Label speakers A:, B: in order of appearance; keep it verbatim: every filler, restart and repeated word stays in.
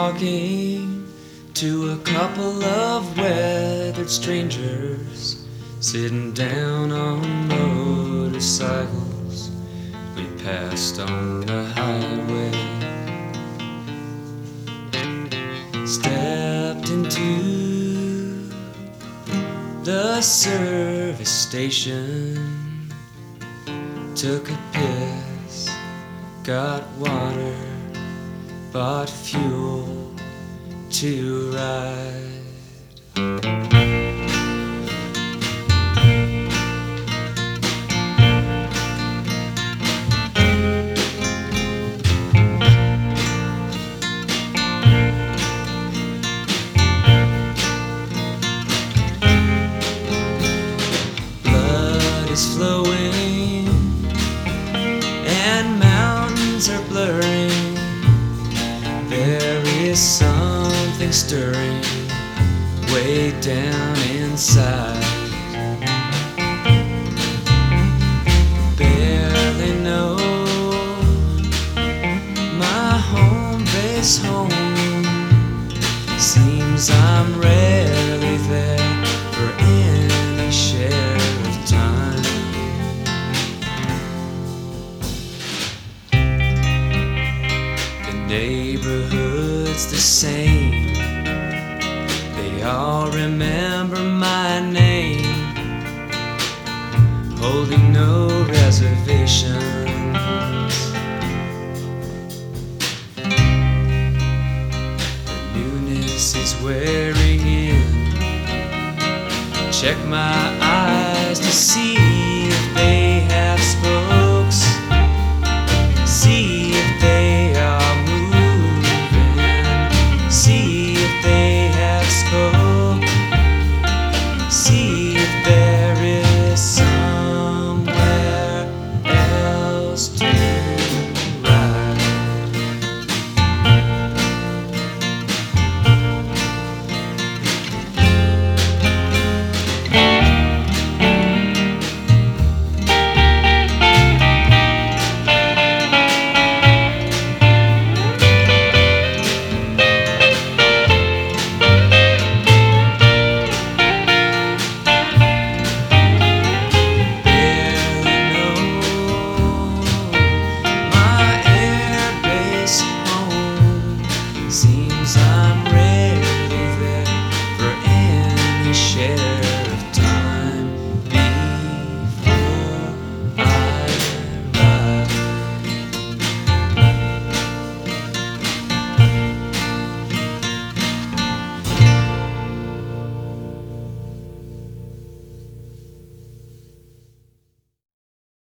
A: talking to a couple of weathered strangers sitting down on motorcycles. We passed on the highway, stepped into the service station, took a piss, got water, bought fuel to ride. Blood is flowing and mountains are blurring. There is something stirring way down inside. Barely know my home base home. Seems I'm rarely there for any share of time. The neighborhood's the same, they all remember my name, holding no reservations. The newness is wearing in. Check my eyes to see if they have spokes, see if they are moving, see